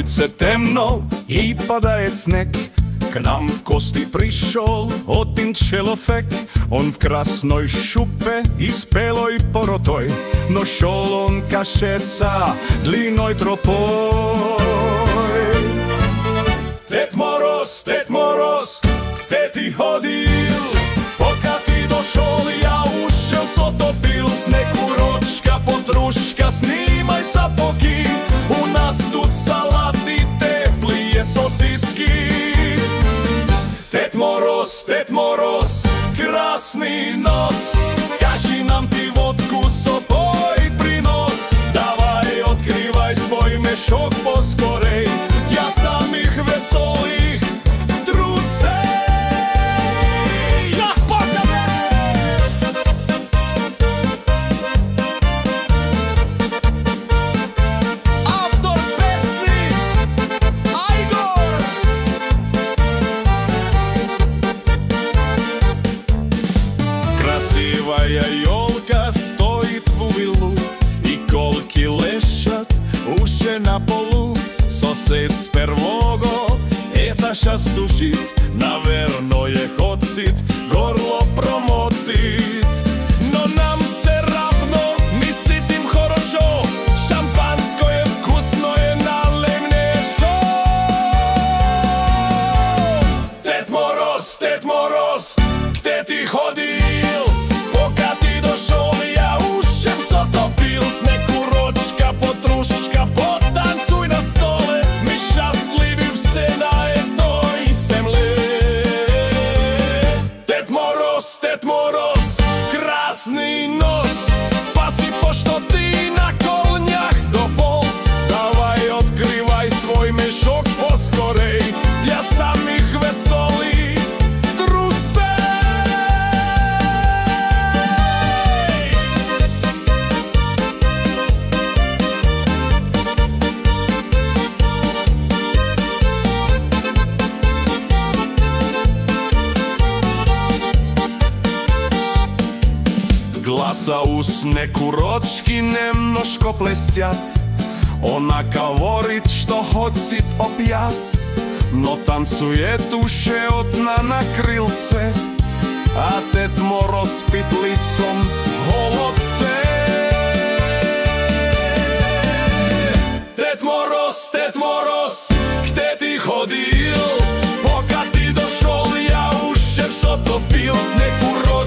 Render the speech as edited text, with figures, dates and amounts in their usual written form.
улице темно и падает снег. К нам в гости пришел один человек. Он в красной шубе и с белой боротой, но шел он, кажется, длинной тропой. Дед Мороз, где ты ходил? Пока ты дошел, я ушел, сотопил. Снегурочка, Подружка, снимай сапоги. У нас тут салат и теплые сосиски. Дед Мороз, красный нос, скажи нам, ты водку с собой принос. Давай, открывай свой мешок поскорей для самых веселых друзей. Автор песни Айгор. Красивая елка стоит в углу, иголки лежат уже на полу. Сосед с первого этажа стучит, наверное, хочет горло промочить. Но нам все равно, мы сидим хорошо, шампанское вкусное, налей мне еще. Дед Мороз, где ты ходил? Пока ты дошел, я уже все топил. Снегурочка, Подружка, потанцуй на столе, мы счастливы все на этой земле. Дед Мороз, красный нос, спасибо, что ты на коленях дополз. Давай, открывай свой мешок поскорей для самых веселых друзей. Глаза у Снегурочки немножко блестят. Она говорит, что хочет опять, но танцует уже одна на крыльце, а Дед Мороз спит лицом в холодце. Дед Мороз, где ты ходил? Пока ты дошел, я уже все топил. Снегурочка,